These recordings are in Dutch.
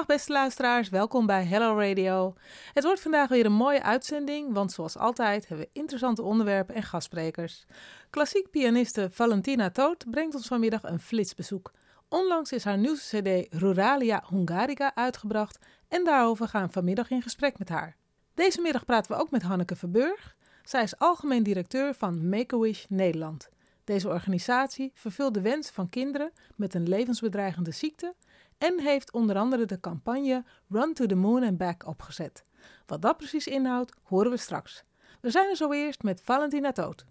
Dag beste luisteraars, welkom bij Hello Radio. Het wordt vandaag weer een mooie uitzending, want zoals altijd hebben we interessante onderwerpen en gastsprekers. Klassiek pianiste Valentina Todt brengt ons vanmiddag een flitsbezoek. Onlangs is haar nieuwste cd Ruralia Hungarica uitgebracht en daarover gaan we vanmiddag in gesprek met haar. Deze middag praten we ook met Hanneke Verburg. Zij is algemeen directeur van Make-A-Wish Nederland. Deze organisatie vervult de wensen van kinderen met een levensbedreigende ziekte en heeft onder andere de campagne Run to the Moon and Back opgezet. Wat dat precies inhoudt, horen we straks. We zijn er zo eerst met Valentina Todt.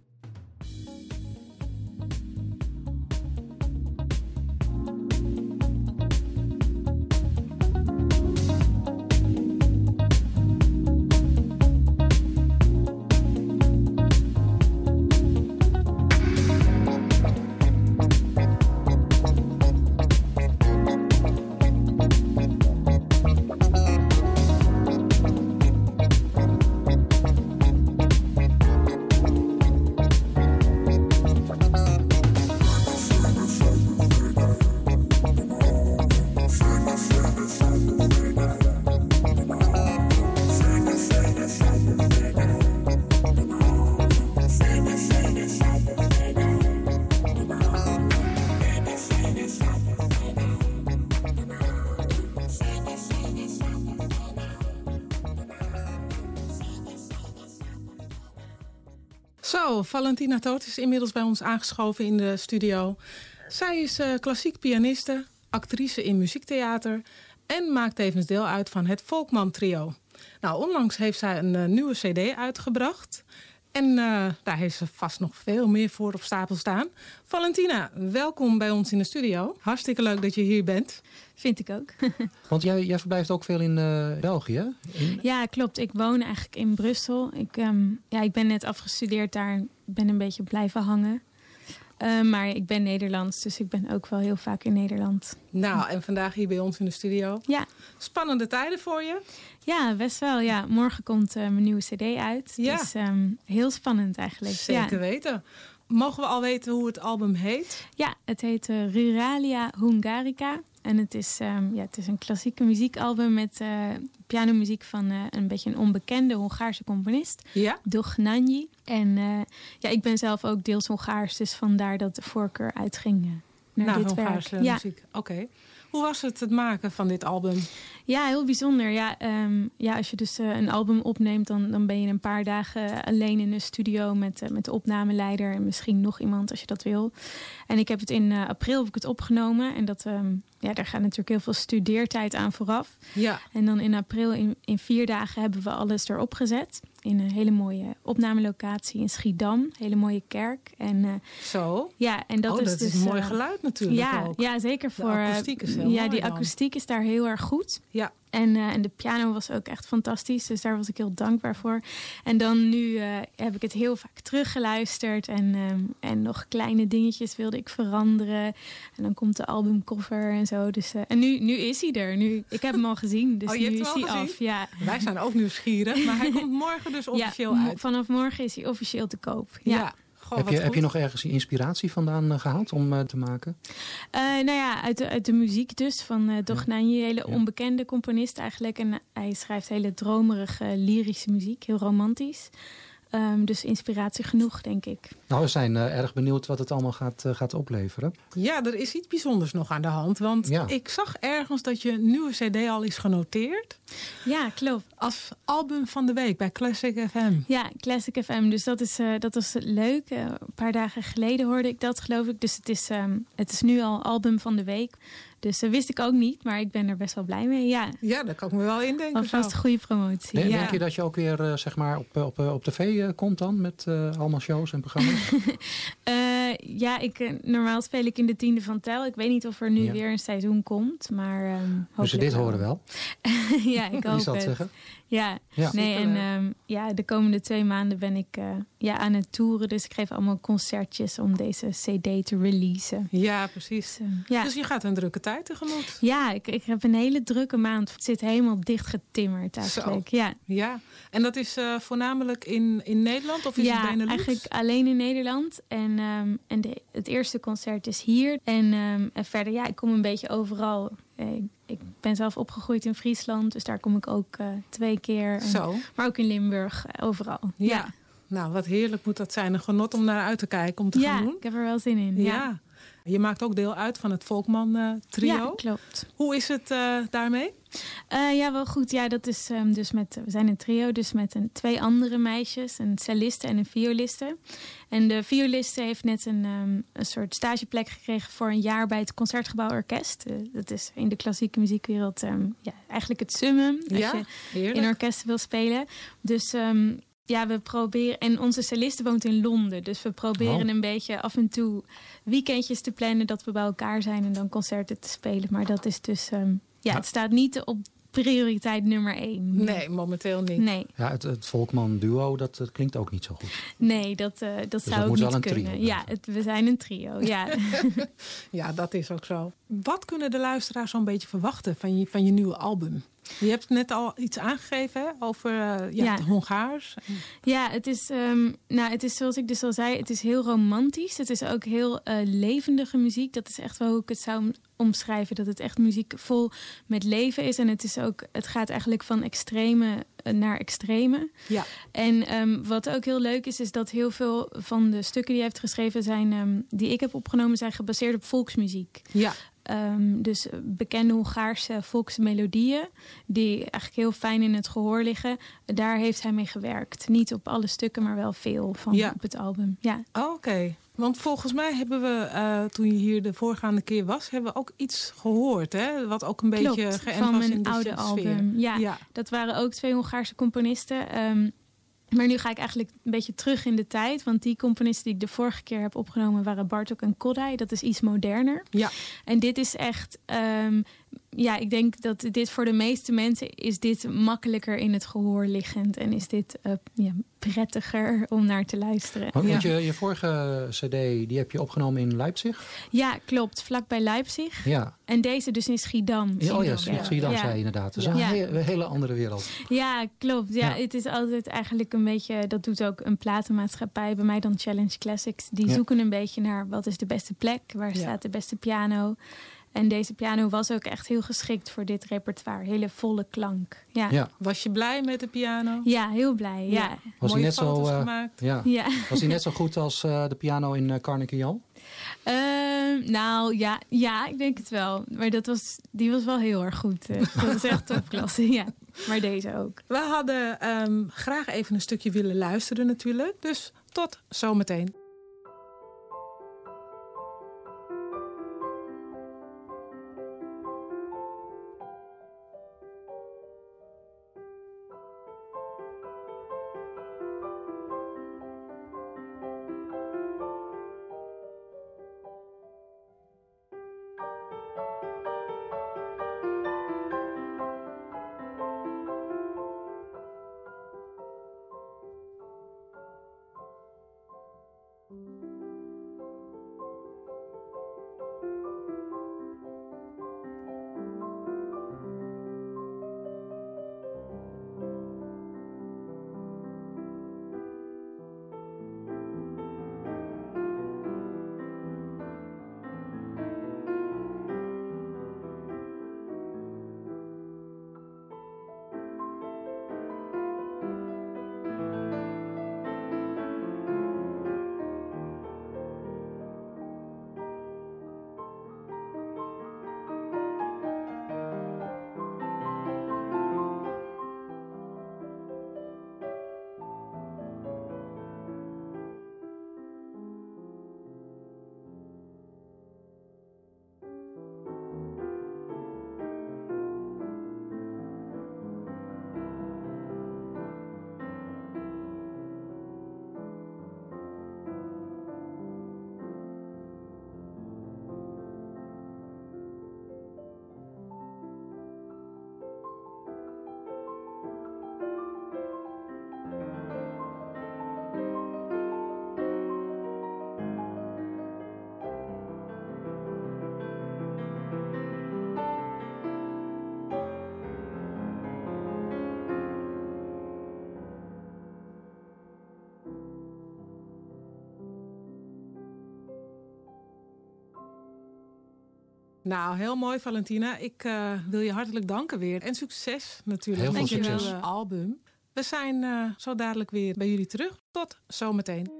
Zo, Valentina Todt is inmiddels bij ons aangeschoven in de studio. Zij is klassiek pianiste, actrice in muziektheater en maakt tevens deel uit van het Volkman Trio. Nou, onlangs heeft zij een nieuwe cd uitgebracht. En daar heeft ze vast nog veel meer voor op stapel staan. Valentina, welkom bij ons in de studio. Hartstikke leuk dat je hier bent. Vind ik ook. Want jij verblijft ook veel in België? Ja, klopt. Ik woon eigenlijk in Brussel. Ik ben net afgestudeerd daar. Ik ben een beetje blijven hangen. Maar ik ben Nederlands, dus ik ben ook wel heel vaak in Nederland. Nou, en vandaag hier bij ons in de studio. Ja. Spannende tijden voor je? Ja, best wel. Ja. Morgen komt mijn nieuwe cd uit. Ja. Dus heel spannend eigenlijk. Zeker weten. Mogen we al weten hoe het album heet? Ja, het heet Ruralia Hungarica. En het is een klassieke muziekalbum met pianomuziek van een beetje een onbekende Hongaarse componist. Ja. Dohnányi. En ik ben zelf ook deels Hongaars, dus vandaar dat de voorkeur uitging naar dit Hongaarse werk. muziek. Oké. Hoe was het maken van dit album? Ja, heel bijzonder. Ja, als je dus een album opneemt, dan ben je een paar dagen alleen in de studio met de opnameleider en misschien nog iemand als je dat wil. En ik heb het in april opgenomen en daar gaat natuurlijk heel veel studeertijd aan vooraf. Ja. En dan in april in 4 dagen hebben we alles erop gezet. In een hele mooie opnamelocatie in Schiedam. Hele mooie kerk. En, Zo? Ja, en dat is dus een mooi geluid natuurlijk ook. Ja, zeker voor... De akoestiek is heel mooi die dan. akoestiek is daar heel erg goed. Ja. En de piano was ook echt fantastisch. Dus daar was ik heel dankbaar voor. En dan nu heb ik het heel vaak teruggeluisterd. En nog kleine dingetjes wilde ik veranderen. En dan komt de albumcover en zo. Dus, en nu is hij er. Ik heb hem al gezien. Dus je hebt nu hem is al hij gezien? af. Ja. Wij zijn ook nieuwsgierig. Maar hij komt morgen dus officieel uit. Vanaf morgen is hij officieel te koop. Ja. Goh, heb je nog ergens inspiratie vandaan gehaald om te maken? Uit de muziek dus van Dohnányi. Een hele onbekende componist eigenlijk. En hij schrijft hele dromerige, lyrische muziek. Heel romantisch. Dus inspiratie genoeg, denk ik. Nou, we zijn erg benieuwd wat het allemaal gaat opleveren. Ja, er is iets bijzonders nog aan de hand. Want ik zag ergens dat je nieuwe cd al is genoteerd. Ja, klopt. Als album van de week bij Classic FM. Ja, Classic FM. Dus dat was leuk. Een paar dagen geleden hoorde ik dat, geloof ik. Dus het is nu al album van de week. Dus dat wist ik ook niet, maar ik ben er best wel blij mee. Ja, daar kan ik me wel indenken. Alvast goede promotie. Nee, denk je dat je ook weer op tv komt dan met allemaal shows en programma's? Normaal speel ik in de 10e van Tel. Ik weet niet of er nu weer een seizoen komt, maar dus dit horen wel? Ja, ik hoop Wie zal het het. zeggen? Ja. Nee, en de komende 2 maanden ben ik aan het toeren. Dus ik geef allemaal concertjes om deze cd te releasen. Ja, precies. Dus je gaat een drukke tijd tegemoet. Ja, ik heb een hele drukke maand. Het zit helemaal dicht getimmerd eigenlijk. Ja. En dat is voornamelijk in Nederland of is het Benelux? Ja, eigenlijk alleen in Nederland. En het eerste concert is hier. En verder, ik kom een beetje overal. Ik ben zelf opgegroeid in Friesland, dus daar kom ik ook 2 keer. Zo. Maar ook in Limburg, overal. Ja. Nou, wat heerlijk moet dat zijn. Een genot om naar uit te kijken, om te gaan doen. Ik heb er wel zin in. Ja. Je maakt ook deel uit van het Volkman trio. Ja, klopt. Hoe is het daarmee? Ja, wel goed. Ja, dat is we zijn een trio, dus met 2 andere meisjes, een celliste en een violiste. En de violiste heeft net een soort stageplek gekregen voor een jaar bij het Concertgebouw Orkest. Dat is in de klassieke muziekwereld eigenlijk het summum als je heerlijk. in orkesten wil spelen. Dus we proberen, en onze celliste woont in Londen, dus we proberen een beetje af en toe weekendjes te plannen dat we bij elkaar zijn en dan concerten te spelen. Maar dat is dus, het staat niet op prioriteit nummer 1. Nee, momenteel niet. Nee. Ja, het Volkman duo, dat klinkt ook niet zo goed. Nee, dat zou ook niet kunnen. Trio, ja, we zijn een trio. Ja. Ja, dat is ook zo. Wat kunnen de luisteraars zo'n beetje verwachten van je nieuwe album? Je hebt net al iets aangegeven hè, over het Hongaars. Ja, het is zoals ik dus al zei, het is heel romantisch. Het is ook heel levendige muziek. Dat is echt wel hoe ik het zou omschrijven. Dat het echt muziek vol met leven is. En het gaat eigenlijk van extreme naar extreme. Ja. En wat ook heel leuk is dat heel veel van de stukken die hij heeft geschreven die ik heb opgenomen, zijn gebaseerd op volksmuziek. Ja. Dus bekende Hongaarse volksmelodieën die eigenlijk heel fijn in het gehoor liggen. Daar heeft hij mee gewerkt. Niet op alle stukken, maar wel veel van op het album. Ja. Oké. Want volgens mij hebben we, toen je hier de voorgaande keer was, hebben we ook iets gehoord, hè? Wat ook een beetje geënt van was in mijn de oude sfeer. album. Ja, dat waren ook 2 Hongaarse componisten. Maar nu ga ik eigenlijk een beetje terug in de tijd. Want die componisten die ik de vorige keer heb opgenomen waren Bartók en Kodály. Dat is iets moderner. Ja. En dit is echt... ik denk dat dit voor de meeste mensen is dit makkelijker in het gehoor liggend. En is dit prettiger om naar te luisteren. Want je vorige cd, die heb je opgenomen in Leipzig? Ja, klopt. Vlakbij Leipzig. Ja. En deze dus in Schiedam. Schiedam zei je inderdaad. Dat is een hele andere wereld. Ja, klopt. Ja, het is altijd eigenlijk een beetje... Dat doet ook een platenmaatschappij. Bij mij dan Challenge Classics. Die zoeken een beetje naar wat is de beste plek? Waar staat de beste piano? En deze piano was ook echt heel geschikt voor dit repertoire. Hele volle klank. Ja. Was je blij met de piano? Ja, heel blij. Ja. Was hij net foto's gemaakt? Ja. Was hij net zo goed als de piano in Carnegie Hall? Ik denk het wel. Maar die was wel heel erg goed. Dat is echt topklasse, ja. Maar deze ook. We hadden graag even een stukje willen luisteren natuurlijk. Dus tot zometeen. Nou, heel mooi, Valentina. Ik wil je hartelijk danken weer. En succes natuurlijk. Heel veel met succes. je album. We zijn zo dadelijk weer bij jullie terug. Tot zometeen.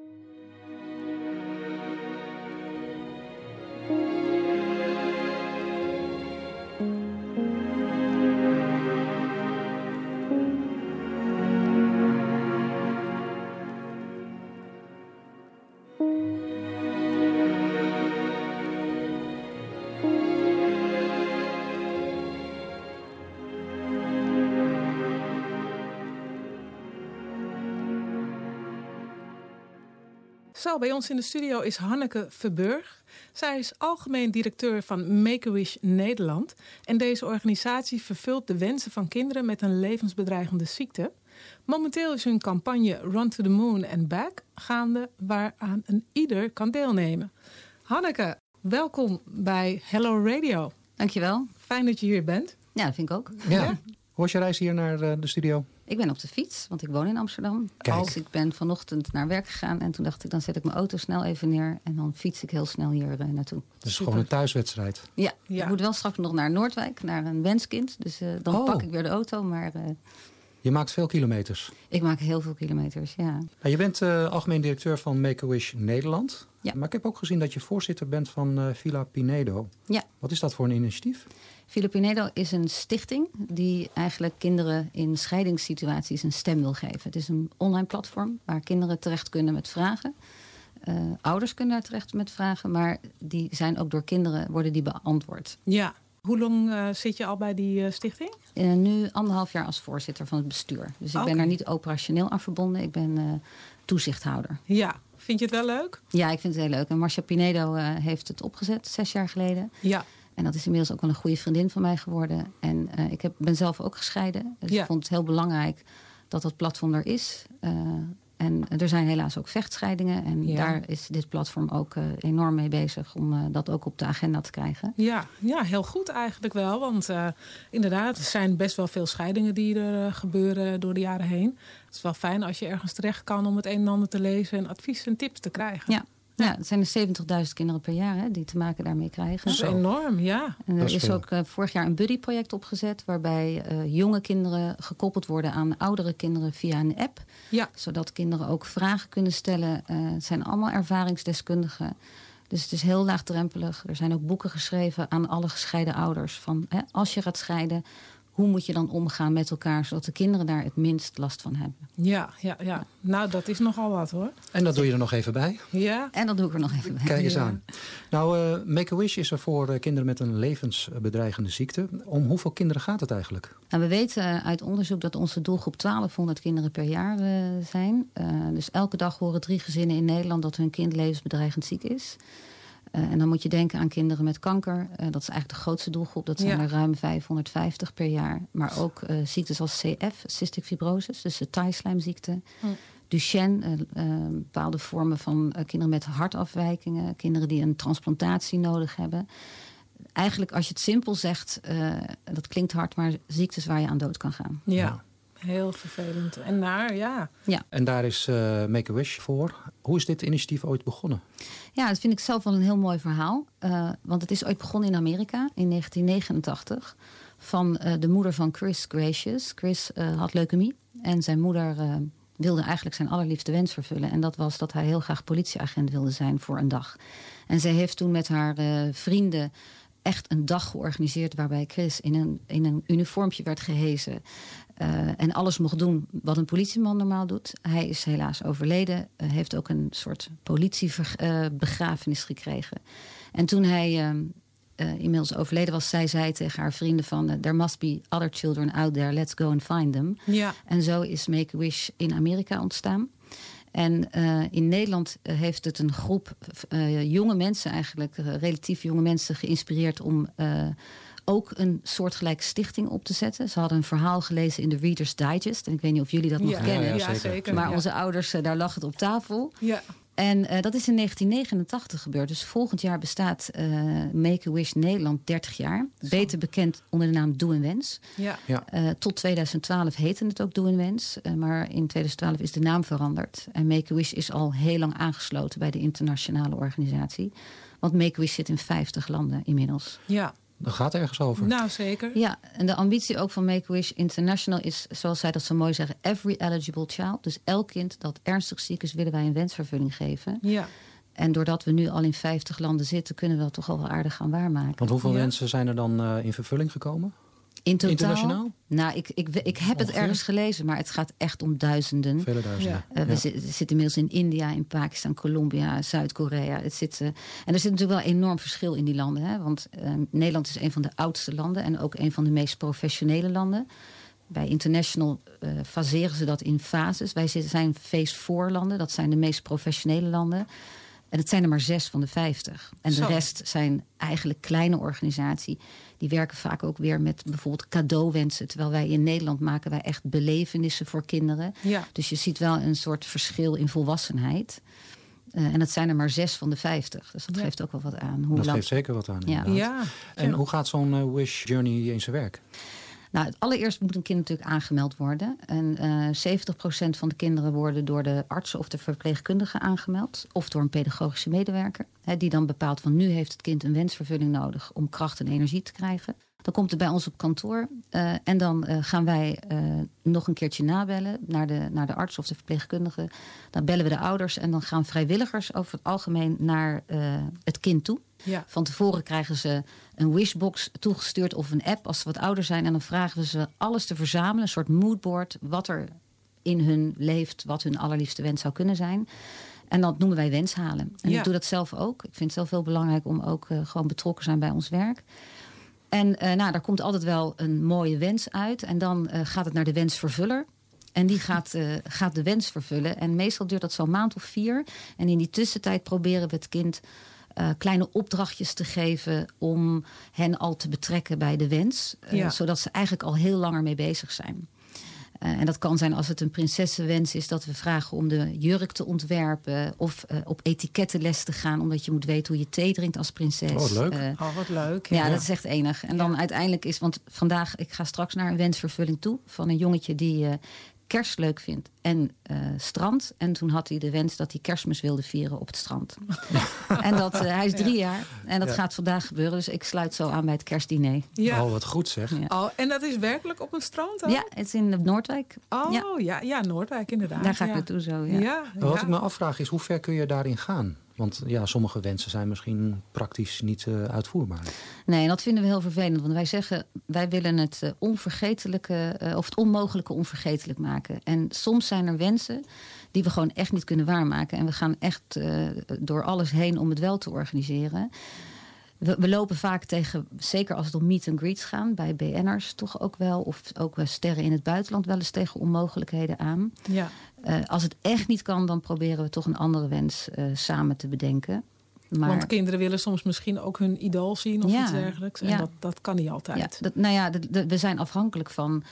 Zo, bij ons in de studio is Hanneke Verburg. Zij is algemeen directeur van Make-A-Wish Nederland. En deze organisatie vervult de wensen van kinderen met een levensbedreigende ziekte. Momenteel is hun campagne Run to the Moon and Back gaande, waaraan een ieder kan deelnemen. Hanneke, welkom bij Hello Radio. Dankjewel. Fijn dat je hier bent. Ja, dat vind ik ook. Ja. Hoe was je reis hier naar de studio? Ik ben op de fiets, want ik woon in Amsterdam. Kijk. Dus ik ben vanochtend naar werk gegaan en toen dacht ik, dan zet ik mijn auto snel even neer en dan fiets ik heel snel hier naartoe. Het is gewoon een thuiswedstrijd. Ja, Ja. ik moet wel straks nog naar Noordwijk, naar een wenskind. Dus dan pak ik weer de auto, maar Je maakt veel kilometers. ik maak heel veel kilometers, ja. Nou, je bent algemeen directeur van Make-A-Wish Nederland. Ja. Maar ik heb ook gezien dat je voorzitter bent van Villa Pinedo. Ja. Wat is dat voor een initiatief? Villa Pinedo is een stichting die eigenlijk kinderen in scheidingssituaties een stem wil geven. Het is een online platform waar kinderen terecht kunnen met vragen. Ouders kunnen daar terecht met vragen, maar die zijn ook door kinderen worden die beantwoord. Ja. Hoe lang zit je al bij die stichting? Nu 1,5 jaar als voorzitter van het bestuur. Dus ik ben er niet operationeel aan verbonden. Ik ben toezichthouder. Ja. Vind je het wel leuk? Ja, ik vind het heel leuk. En Marcia Pinedo heeft het opgezet 6 jaar geleden. Ja. En dat is inmiddels ook wel een goede vriendin van mij geworden. En ik ben zelf ook gescheiden. Dus Ja. ik vond het heel belangrijk dat dat platform er is. En er zijn helaas ook vechtscheidingen. En Ja. daar is dit platform ook enorm mee bezig om dat ook op de agenda te krijgen. Ja, heel goed eigenlijk wel. Want inderdaad, er zijn best wel veel scheidingen die er gebeuren door de jaren heen. Het is wel fijn als je ergens terecht kan om het een en ander te lezen en advies en tips te krijgen. Ja. Ja, het zijn er 70.000 kinderen per jaar die te maken daarmee krijgen. Dat is enorm, ja. En Dat er is is veel. ook vorig jaar een buddy-project opgezet, waarbij jonge kinderen gekoppeld worden aan oudere kinderen via een app. Ja. Zodat kinderen ook vragen kunnen stellen. Het zijn allemaal ervaringsdeskundigen. Dus het is heel laagdrempelig. Er zijn ook boeken geschreven aan alle gescheiden ouders. Van als je gaat scheiden, hoe moet je dan omgaan met elkaar, zodat de kinderen daar het minst last van hebben. Ja. Nou, dat is nogal wat hoor. En dat doe je er nog even bij. Ja. En dat doe ik er nog even bij. Kijk eens Ja. aan. Nou, Make-A-Wish is er voor kinderen met een levensbedreigende ziekte. Om hoeveel kinderen gaat het eigenlijk? Nou, we weten uit onderzoek dat onze doelgroep 1200 kinderen per jaar zijn. Dus elke dag horen 3 gezinnen in Nederland dat hun kind levensbedreigend ziek is. En dan moet je denken aan kinderen met kanker. Dat is eigenlijk de grootste doelgroep. Dat zijn Ja. er ruim 550 per jaar. Maar ook ziektes als CF, cystic fibrosis, dus de taaislijmziekte. Duchenne, bepaalde vormen van kinderen met hartafwijkingen. Kinderen die een transplantatie nodig hebben. Eigenlijk als je het simpel zegt, dat klinkt hard, maar ziektes waar je aan dood kan gaan. Ja. Heel vervelend. En naar, ja. En daar is Make-A-Wish voor. Hoe is dit initiatief ooit begonnen? Ja, dat vind ik zelf wel een heel mooi verhaal. Want het is ooit begonnen in Amerika in 1989. Van de moeder van Chris Gracious. Chris had leukemie. En zijn moeder wilde eigenlijk zijn allerliefste wens vervullen. En dat was dat hij heel graag politieagent wilde zijn voor een dag. En zij heeft toen met haar vrienden echt een dag georganiseerd waarbij Chris in een uniformpje werd gehezen. En alles mocht doen wat een politieman normaal doet. Hij is helaas overleden. Heeft ook een soort politiebegrafenis gekregen. En toen hij inmiddels overleden was, zei tegen haar vrienden van there must be other children out there, let's go and find them. Ja. En zo is Make-A-Wish in Amerika ontstaan. En in Nederland heeft het een groep jonge mensen eigenlijk, relatief jonge mensen, geïnspireerd om ook een soortgelijke stichting op te zetten. Ze hadden een verhaal gelezen in de Reader's Digest. En ik weet niet of jullie dat nog kennen. Ja, zeker. Maar ja. onze ouders, daar lag het op tafel. Ja. En dat is in 1989 gebeurd. Dus volgend jaar bestaat Make-A-Wish Nederland 30 jaar. Beter bekend onder de naam Doe een Wens. Ja. Tot 2012 heette het ook Doe een Wens. Maar in 2012 is de naam veranderd. En Make-A-Wish is al heel lang aangesloten bij de internationale organisatie. Want Make-A-Wish zit in 50 landen inmiddels. Ja. Dat gaat ergens over. Nou, zeker. Ja, en de ambitie ook van Make-A-Wish International is, zoals zij dat zo mooi zeggen, every eligible child. Dus elk kind dat ernstig ziek is, willen wij een wensvervulling geven. Ja. En doordat we nu al in 50 landen zitten, kunnen we dat toch al wel aardig gaan waarmaken. Want hoeveel wensen zijn er dan in vervulling gekomen? In totaal? Internationaal? Nou, ik heb het ergens gelezen, maar het gaat echt om duizenden. Vele duizenden. We zitten inmiddels in India, in Pakistan, Colombia, Zuid-Korea. En er zit natuurlijk wel een enorm verschil in die landen. Hè? Want Nederland is een van de oudste landen en ook een van de meest professionele landen. Bij International faseren ze dat in fases. Wij zijn phase 4 landen, dat zijn de meest professionele landen. En het zijn er maar 6 van de 50. En de rest zijn eigenlijk kleine organisaties. Die werken vaak ook weer met bijvoorbeeld cadeauwensen. Terwijl wij in Nederland maken wij echt belevenissen voor kinderen. Ja. Dus je ziet wel een soort verschil in volwassenheid. En dat zijn er maar 6 van de 50. Dus dat geeft ook wel wat aan. Geeft zeker wat aan. Ja. En hoe gaat zo'n Wish Journey in zijn werk? Nou, het allereerst moet een kind natuurlijk aangemeld worden. En 70% van de kinderen worden door de artsen of de verpleegkundige aangemeld. Of door een pedagogische medewerker. Die dan bepaalt van nu heeft het kind een wensvervulling nodig om kracht en energie te krijgen. Dan komt het bij ons op kantoor. En dan gaan wij nog een keertje nabellen naar de arts of de verpleegkundige. Dan bellen we de ouders en dan gaan vrijwilligers over het algemeen naar het kind toe. Ja. Van tevoren krijgen ze een wishbox toegestuurd of een app als ze wat ouder zijn. En dan vragen we ze alles te verzamelen, een soort moodboard, wat er in hun leeft, wat hun allerliefste wens zou kunnen zijn. En dat noemen wij wenshalen. En ik doe dat zelf ook. Ik vind het zelf heel belangrijk om ook gewoon betrokken te zijn bij ons werk. En daar komt altijd wel een mooie wens uit. En dan gaat het naar de wensvervuller. En die gaat de wens vervullen. En meestal duurt dat zo'n maand of 4. En in die tussentijd proberen we het kind kleine opdrachtjes te geven om hen al te betrekken bij de wens. Zodat ze eigenlijk al heel lang ermee bezig zijn. En dat kan zijn als het een prinsessenwens is, dat we vragen om de jurk te ontwerpen. Of op etikettenles te gaan, omdat je moet weten hoe je thee drinkt als prinses. Wat leuk. Wat leuk. Ja, dat is echt enig. En dan uiteindelijk is, want vandaag, ik ga straks naar een wensvervulling toe van een jongetje die kerst leuk vindt en strand. En toen had hij de wens dat hij Kerstmis wilde vieren op het strand. En hij is 3 jaar en dat gaat vandaag gebeuren. Dus ik sluit zo aan bij het kerstdiner. Ja. Oh, wat goed zeg. Ja. Oh, en dat is werkelijk op een strand dan? Ja, het is in Noordwijk. Oh, ja, Noordwijk inderdaad. Daar ga ik naartoe zo, Wat ik me afvraag is, hoe ver kun je daarin gaan? Want sommige wensen zijn misschien praktisch niet uitvoerbaar. Nee, en dat vinden we heel vervelend. Want wij zeggen, wij willen het onvergetelijke of het onmogelijke onvergetelijk maken. En soms zijn er wensen die we gewoon echt niet kunnen waarmaken. En we gaan echt door alles heen om het wel te organiseren. We lopen vaak tegen, zeker als het om meet and greets gaan, bij BN'ers toch ook wel, of ook sterren in het buitenland, wel eens tegen onmogelijkheden aan. Ja. Als het echt niet kan, dan proberen we toch een andere wens samen te bedenken. Maar, want kinderen willen soms misschien ook hun idool zien of iets dergelijks. En dat kan niet altijd. Ja, we zijn afhankelijk van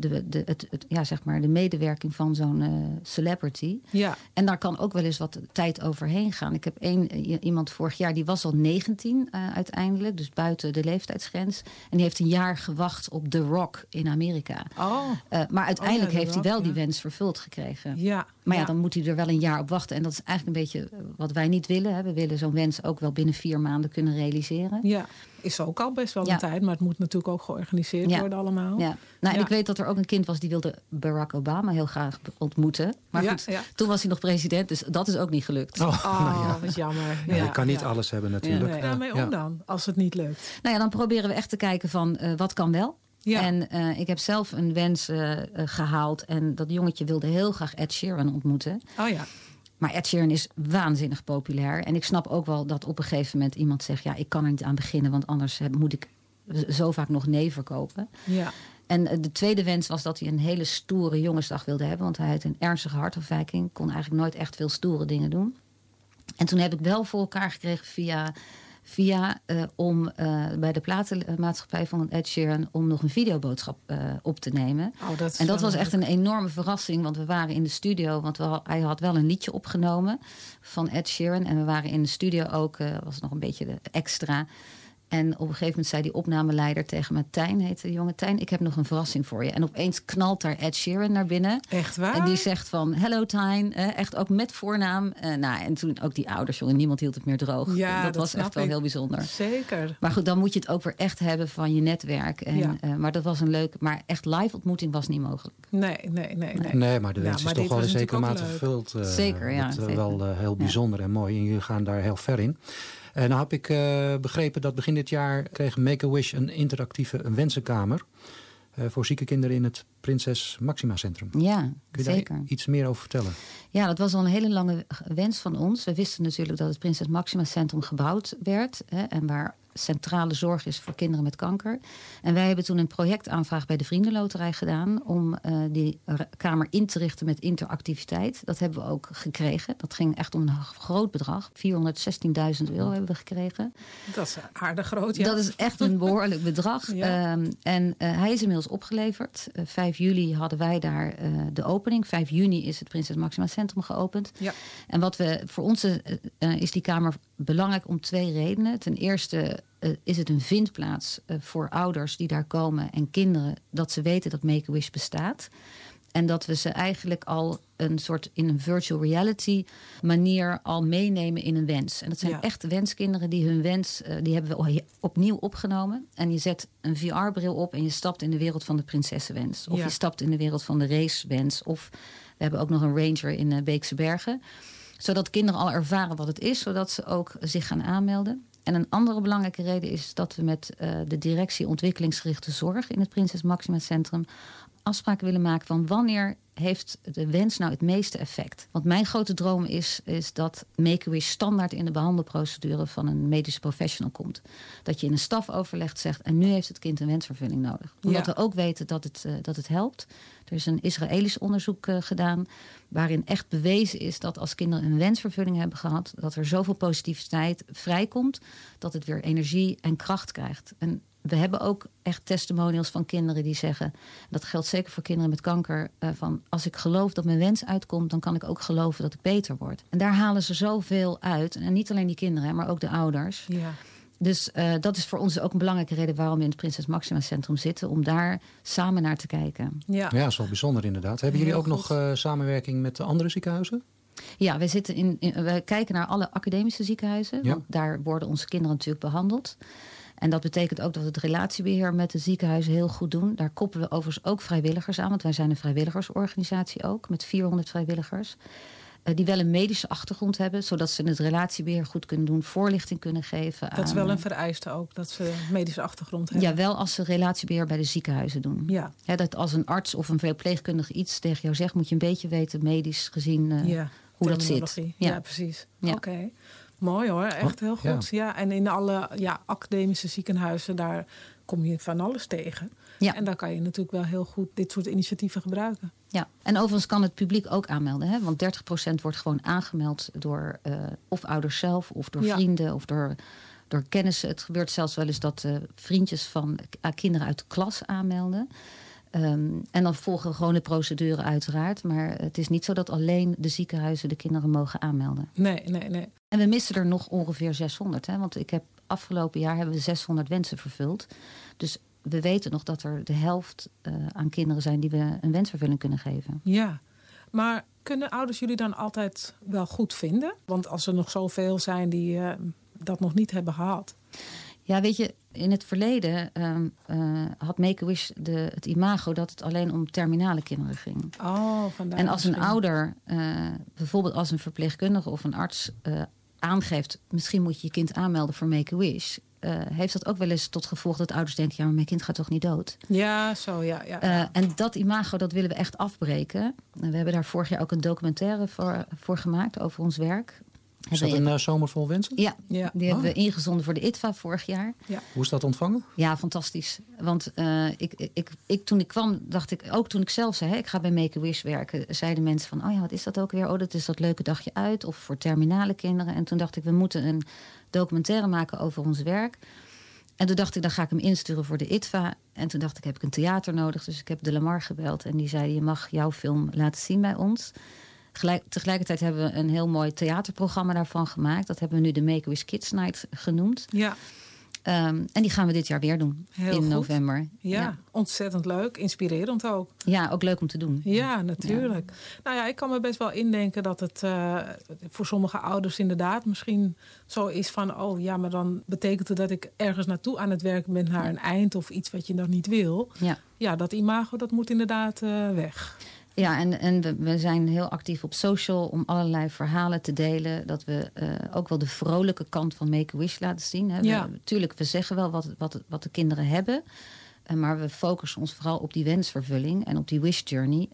de medewerking van zo'n celebrity. Ja. En daar kan ook wel eens wat tijd overheen gaan. Ik heb iemand vorig jaar, die was al 19 uiteindelijk. Dus buiten de leeftijdsgrens. En die heeft een jaar gewacht op The Rock in Amerika. Maar uiteindelijk heeft hij wel die wens vervuld gekregen. Ja. Maar dan moet hij er wel een jaar op wachten. En dat is eigenlijk een beetje wat wij niet willen. Hè. We willen zo'n wens ook wel binnen 4 maanden kunnen realiseren. Ja, is ook al best wel een tijd. Maar het moet natuurlijk ook georganiseerd worden allemaal. Ja. En ik weet dat er ook een kind was die wilde Barack Obama heel graag ontmoeten. Maar goed, toen was hij nog president. Dus dat is ook niet gelukt. Wat jammer. Ja, je kan niet alles hebben natuurlijk. Nee. Daarmee om dan, als het niet lukt. Dan proberen we echt te kijken van wat kan wel. Ja. En ik heb zelf een wens gehaald. En dat jongetje wilde heel graag Ed Sheeran ontmoeten. Oh ja. Maar Ed Sheeran is waanzinnig populair. En ik snap ook wel dat op een gegeven moment iemand zegt, ik kan er niet aan beginnen, want anders moet ik zo vaak nog nee verkopen. Ja. En de tweede wens was dat hij een hele stoere jongensdag wilde hebben. Want hij had een ernstige hartafwijking. Kon eigenlijk nooit echt veel stoere dingen doen. En toen heb ik wel voor elkaar gekregen via om bij de platenmaatschappij van Ed Sheeran om nog een videoboodschap op te nemen. En dat was echt een enorme verrassing, want we waren in de studio, want hij had wel een liedje opgenomen van Ed Sheeran en we waren in de studio ook, was nog een beetje de extra. En op een gegeven moment zei die opnameleider tegen me... Tijn, heette de jonge Tijn, ik heb nog een verrassing voor je. En opeens knalt daar Ed Sheeran naar binnen. Echt waar? En die zegt van, hello Tijn, echt ook met voornaam. En toen ook die ouders, jongen, niemand hield het meer droog. Ja, dat was echt wel heel bijzonder. Zeker. Maar goed, dan moet je het ook weer echt hebben van je netwerk. Maar dat was een leuke... Maar echt live ontmoeting was niet mogelijk. Nee. Nee, maar de wens is toch wel in zekere mate vervuld. Zeker, ja. Dat zeker. wel heel bijzonder en mooi. En jullie gaan daar heel ver in. En nou heb ik begrepen dat begin dit jaar kreeg Make-A-Wish een interactieve wensenkamer voor zieke kinderen in het Prinses Maxima Centrum. Ja, Kun je zeker. daar iets meer over vertellen? Ja, dat was al een hele lange wens van ons. We wisten natuurlijk dat het Prinses Maxima Centrum gebouwd werd. En waar centrale zorg is voor kinderen met kanker. En wij hebben toen een projectaanvraag bij de Vriendenloterij gedaan... om die kamer in te richten met interactiviteit. Dat hebben we ook gekregen. Dat ging echt om een groot bedrag. €416.000 hebben we gekregen. Dat is aardig groot, ja. Dat is echt een behoorlijk bedrag. Ja. Hij is inmiddels opgeleverd. 5 juli hadden wij daar de opening. 5 juni is het Prinses Maxima Centrum geopend. Ja. En voor ons is die kamer belangrijk om 2 redenen. Ten eerste is het een vindplaats voor ouders die daar komen en kinderen... dat ze weten dat Make-A-Wish bestaat. En dat we ze eigenlijk al een soort in een virtual reality manier al meenemen in een wens. En dat zijn echt wenskinderen die hun wens... die hebben we opnieuw opgenomen. En je zet een VR-bril op en je stapt in de wereld van de prinsessenwens. Of je stapt in de wereld van de racewens. Of we hebben ook nog een ranger in Beekse Bergen. Zodat kinderen al ervaren wat het is, zodat ze ook zich gaan aanmelden. En een andere belangrijke reden is dat we met de directie ontwikkelingsgerichte zorg in het Prinses Maxima Centrum afspraken willen maken van wanneer heeft de wens nou het meeste effect. Want mijn grote droom is dat Make-A-Wish standaard in de behandelprocedure van een medische professional komt. Dat je in een stafoverleg zegt en nu heeft het kind een wensvervulling nodig. Omdat we ook weten dat het helpt. Er is een Israëlisch onderzoek gedaan waarin echt bewezen is dat als kinderen een wensvervulling hebben gehad, dat er zoveel positiviteit vrijkomt dat het weer energie en kracht krijgt. En we hebben ook echt testimonials van kinderen die zeggen, dat geldt zeker voor kinderen met kanker, van als ik geloof dat mijn wens uitkomt, dan kan ik ook geloven dat ik beter word. En daar halen ze zoveel uit. En niet alleen die kinderen, maar ook de ouders. Ja. Dus dat is voor ons ook een belangrijke reden waarom we in het Prinses Maxima Centrum zitten, om daar samen naar te kijken. Ja, dat is wel bijzonder inderdaad. Hebben jullie ook nog samenwerking met de andere ziekenhuizen? Ja, we kijken naar alle academische ziekenhuizen. Ja. Want daar worden onze kinderen natuurlijk behandeld. En dat betekent ook dat we het relatiebeheer met de ziekenhuizen heel goed doen. Daar koppelen we overigens ook vrijwilligers aan. Want wij zijn een vrijwilligersorganisatie ook, met 400 vrijwilligers. Die wel een medische achtergrond hebben, zodat ze het relatiebeheer goed kunnen doen, voorlichting kunnen geven. Dat is wel een vereiste ook, dat ze een medische achtergrond hebben. Ja, wel als ze relatiebeheer bij de ziekenhuizen doen. Ja. Dat als een arts of een verpleegkundige iets tegen jou zegt, moet je een beetje weten, medisch gezien, hoe dat zit. Ja, precies. Ja. Oké. Mooi hoor, echt heel goed. Ja. En in alle academische ziekenhuizen, daar kom je van alles tegen. Ja. En daar kan je natuurlijk wel heel goed dit soort initiatieven gebruiken. Ja, en overigens kan het publiek ook aanmelden. Hè? Want 30% wordt gewoon aangemeld door of ouders zelf, of door vrienden, of door kennissen. Het gebeurt zelfs wel eens dat vriendjes van kinderen uit de klas aanmelden. En dan volgen gewoon de procedure uiteraard. Maar het is niet zo dat alleen de ziekenhuizen de kinderen mogen aanmelden. Nee. En we missen er nog ongeveer 600. Hè? Want afgelopen jaar hebben we 600 wensen vervuld. Dus we weten nog dat er de helft aan kinderen zijn die we een wensvervulling kunnen geven. Ja, maar kunnen ouders jullie dan altijd wel goed vinden? Want als er nog zoveel zijn die dat nog niet hebben gehad. Ja, weet je, in het verleden had Make-A-Wish het imago dat het alleen om terminale kinderen ging. Oh, vandaar. En als een ouder, bijvoorbeeld als een verpleegkundige of een arts aangeeft, misschien moet je je kind aanmelden voor Make-A-Wish, heeft dat ook wel eens tot gevolg dat ouders denken, ja, maar mijn kind gaat toch niet dood? Ja, zo, ja. En dat imago, dat willen we echt afbreken. We hebben daar vorig jaar ook een documentaire voor gemaakt over ons werk. Is dat een zomer vol wensen? Ja, die hebben we ingezonden voor de ITVA vorig jaar. Ja. Hoe is dat ontvangen? Ja, fantastisch. Want toen ik kwam, dacht ik, ook toen ik zelf zei, ik ga bij Make-A-Wish werken, zeiden mensen van, oh ja, wat is dat ook weer? Oh, dat is dat leuke dagje uit. Of voor terminale kinderen. En toen dacht ik, we moeten een documentaire maken over ons werk. En toen dacht ik, dan ga ik hem insturen voor de ITVA. En toen dacht ik, heb ik een theater nodig. Dus ik heb De Lamar gebeld. En die zei, je mag jouw film laten zien bij ons. Tegelijkertijd hebben we een heel mooi theaterprogramma daarvan gemaakt. Dat hebben we nu de Make-A-Wish Kids Night genoemd. Ja. En die gaan we dit jaar weer doen. Heel in goed. november. Ja, ontzettend leuk. Inspirerend ook. Ja, ook leuk om te doen. Ja, natuurlijk. Ja. Nou ja, ik kan me best wel indenken dat het voor sommige ouders inderdaad misschien zo is van... oh ja, maar dan betekent het dat ik ergens naartoe aan het werken ben naar een eind... of iets wat je nog niet wil. Ja, dat imago, dat moet inderdaad weg. Ja, en we zijn heel actief op social om allerlei verhalen te delen. Dat we ook wel de vrolijke kant van Make-A-Wish laten zien. Hè. Natuurlijk, we zeggen wel wat de kinderen hebben. Maar we focussen ons vooral op die wensvervulling en op die wish journey.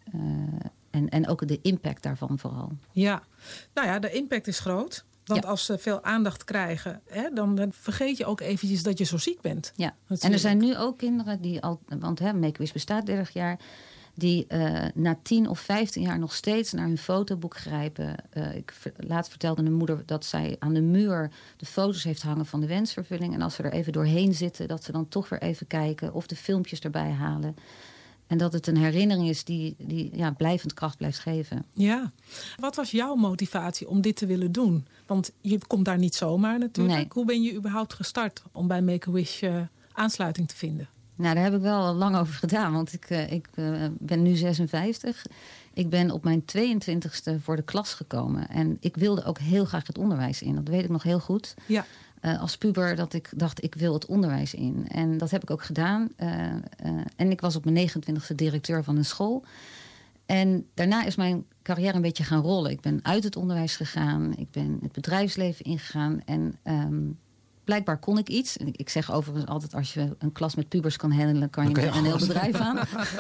En ook de impact daarvan vooral. Ja, nou ja, de impact is groot. Want als ze veel aandacht krijgen, hè, dan vergeet je ook eventjes dat je zo ziek bent. Ja, en er zijn nu ook kinderen die al... Want Make-A-Wish bestaat 30 jaar... die na 10 of 15 jaar nog steeds naar hun fotoboek grijpen. Laatst vertelde een moeder dat zij aan de muur de foto's heeft hangen van de wensvervulling. En als ze er even doorheen zitten, dat ze dan toch weer even kijken of de filmpjes erbij halen. En dat het een herinnering is die blijvend kracht blijft geven. Ja. Wat was jouw motivatie om dit te willen doen? Want je komt daar niet zomaar natuurlijk. Nee. Hoe ben je überhaupt gestart om bij Make-A-Wish aansluiting te vinden? Nou, daar heb ik wel lang over gedaan, want ik ben nu 56. Ik ben op mijn 22e voor de klas gekomen. En ik wilde ook heel graag het onderwijs in. Dat weet ik nog heel goed. Ja. Als puber dat ik dacht, ik wil het onderwijs in. En dat heb ik ook gedaan. En ik was op mijn 29e directeur van een school. En daarna is mijn carrière een beetje gaan rollen. Ik ben uit het onderwijs gegaan. Ik ben het bedrijfsleven ingegaan. En... blijkbaar kon ik iets. Ik zeg overigens altijd, als je een klas met pubers kan handelen... kan je met een heel bedrijf aan.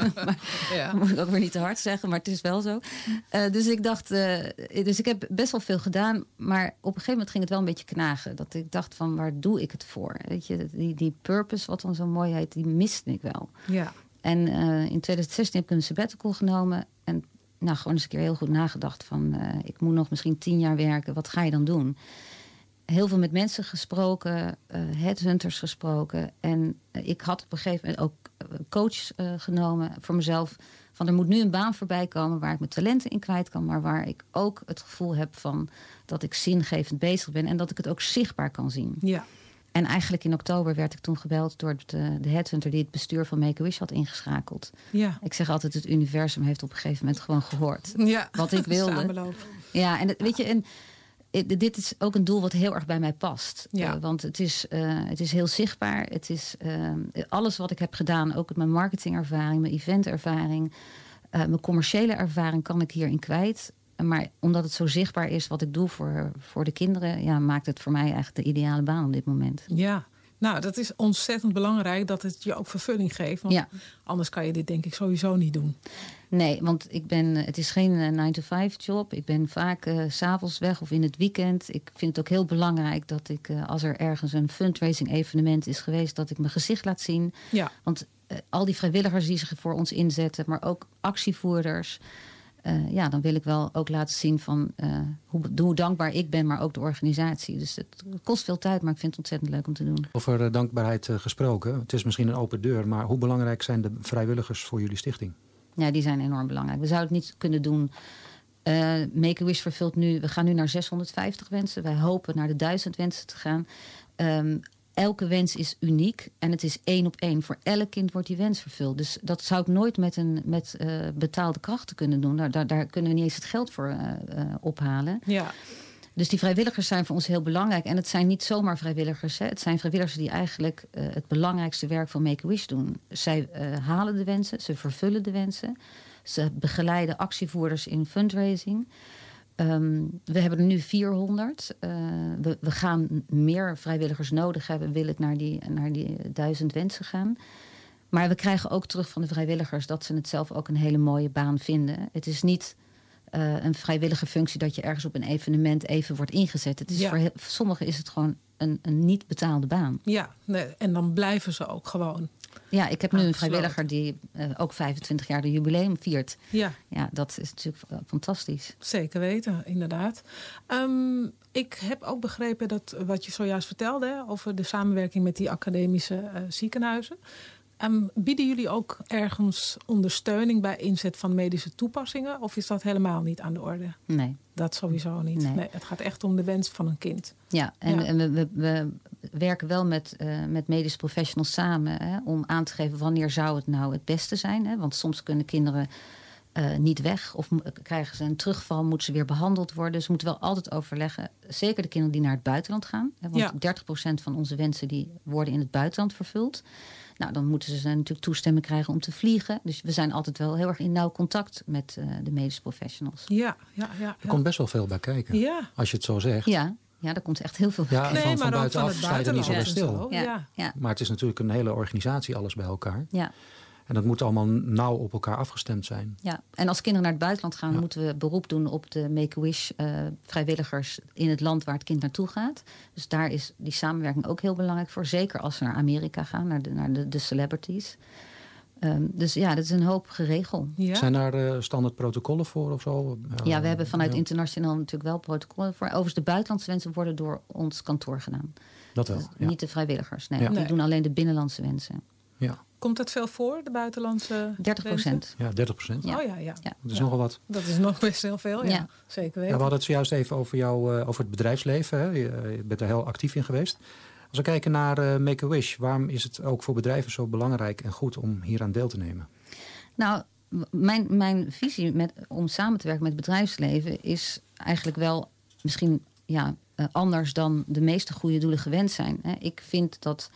Maar moet ik ook weer niet te hard zeggen, maar het is wel zo. Dus ik dacht... dus ik heb best wel veel gedaan. Maar op een gegeven moment ging het wel een beetje knagen. Dat ik dacht van, waar doe ik het voor? Weet je, die purpose, wat dan zo mooi heet, die miste ik wel. Ja. En in 2016 heb ik een sabbatical genomen. En gewoon eens een keer heel goed nagedacht van... ik moet nog misschien 10 jaar werken. Wat ga je dan doen? Heel veel met mensen gesproken, headhunters gesproken. En ik had op een gegeven moment ook coach genomen voor mezelf. Van er moet nu een baan voorbij komen waar ik mijn talenten in kwijt kan. Maar waar ik ook het gevoel heb van dat ik zingevend bezig ben. En dat ik het ook zichtbaar kan zien. Ja. En eigenlijk in oktober werd ik toen gebeld door de headhunter die het bestuur van Make-A-Wish had ingeschakeld. Ja. Ik zeg altijd, het universum heeft op een gegeven moment gewoon gehoord. Ja. Wat ik wilde. Samenloop. Ja, en weet je... dit is ook een doel wat heel erg bij mij past. Ja. Want het is heel zichtbaar. Het is alles wat ik heb gedaan, ook met mijn marketingervaring, mijn eventervaring, mijn commerciële ervaring kan ik hierin kwijt. Maar omdat het zo zichtbaar is wat ik doe voor de kinderen, maakt het voor mij eigenlijk de ideale baan op dit moment. Ja. Nou, dat is ontzettend belangrijk dat het je ook vervulling geeft. Want anders kan je dit denk ik sowieso niet doen. Nee, want het is geen 9-to-5 job. Ik ben vaak 's avonds weg of in het weekend. Ik vind het ook heel belangrijk dat ik, als er ergens een fundraising evenement is geweest, dat ik mijn gezicht laat zien. Ja. Want al die vrijwilligers die zich voor ons inzetten, maar ook actievoerders. Dan wil ik wel ook laten zien van hoe dankbaar ik ben, maar ook de organisatie. Dus het kost veel tijd, maar ik vind het ontzettend leuk om te doen. Over dankbaarheid gesproken. Het is misschien een open deur, maar hoe belangrijk zijn de vrijwilligers voor jullie stichting? Ja, die zijn enorm belangrijk. We zouden het niet kunnen doen. Make-A-Wish vervult nu, we gaan nu naar 650 wensen. Wij hopen naar de 1000 wensen te gaan. Elke wens is uniek en het is 1 op 1. Voor elk kind wordt die wens vervuld. Dus dat zou ik nooit met betaalde krachten kunnen doen. Daar kunnen we niet eens het geld voor ophalen. Ja. Dus die vrijwilligers zijn voor ons heel belangrijk. En het zijn niet zomaar vrijwilligers. Hè. Het zijn vrijwilligers die eigenlijk het belangrijkste werk van Make-A-Wish doen. Zij halen de wensen, ze vervullen de wensen. Ze begeleiden actievoerders in fundraising. We hebben er nu 400. We gaan meer vrijwilligers nodig hebben. Wil ik naar die 1000 wensen gaan. Maar we krijgen ook terug van de vrijwilligers dat ze het zelf ook een hele mooie baan vinden. Het is niet een vrijwillige functie dat je ergens op een evenement even wordt ingezet. Het is voor sommigen is het gewoon een niet betaalde baan. Ja, en dan blijven ze ook gewoon. Ja, ik heb nu een vrijwilliger die ook 25 jaar de jubileum viert. Ja, dat is natuurlijk fantastisch. Zeker weten, inderdaad. Ik heb ook begrepen dat wat je zojuist vertelde over de samenwerking met die academische ziekenhuizen. Bieden jullie ook ergens ondersteuning bij inzet van medische toepassingen? Of is dat helemaal niet aan de orde? Nee. Dat sowieso niet. Nee, het gaat echt om de wens van een kind. Ja, en we werken wel met medische professionals samen, hè, om aan te geven wanneer zou het nou het beste zijn. Hè? Want soms kunnen kinderen niet weg of krijgen ze een terugval, moeten ze weer behandeld worden. Dus we moeten wel altijd overleggen. Zeker de kinderen die naar het buitenland gaan. Hè, want 30% van onze wensen die worden in het buitenland vervuld. Nou, dan moeten ze natuurlijk toestemming krijgen om te vliegen. Dus we zijn altijd wel heel erg in nauw contact met de medische professionals. Ja. Er komt best wel veel bij kijken, als je het zo zegt. Ja, daar komt echt heel veel bij kijken. En van buitenaf sta je er niet zo bij stil. Ja. Maar het is natuurlijk een hele organisatie, alles bij elkaar. Ja. En dat moet allemaal nauw op elkaar afgestemd zijn. Ja, en als kinderen naar het buitenland gaan, moeten we beroep doen op de Make-A-Wish vrijwilligers in het land waar het kind naartoe gaat. Dus daar is die samenwerking ook heel belangrijk voor. Zeker als ze naar Amerika gaan, naar de celebrities. Dus ja, dat is een hoop geregeld. Ja. Zijn daar standaard protocollen voor of zo? Ja, we hebben vanuit internationaal natuurlijk wel protocollen voor. Overigens, de buitenlandse wensen worden door ons kantoor gedaan. Dat wel, dus niet de vrijwilligers. Nee, Ja. die doen alleen de binnenlandse wensen. Ja. Komt dat veel voor, de buitenlandse 30%. Ja, 30%. Ja. Oh ja. Dat is nogal wat. Dat is nog best heel veel, Ja. Zeker Ja, weten. we hadden het zojuist even over jou, over het bedrijfsleven. Hè. Je bent er heel actief in geweest. Als we kijken naar Make-A-Wish, waarom is het ook voor bedrijven zo belangrijk en goed om hier aan deel te nemen? Nou, mijn visie om samen te werken met het bedrijfsleven is eigenlijk wel misschien anders dan de meeste goede doelen gewend zijn. Ik vind dat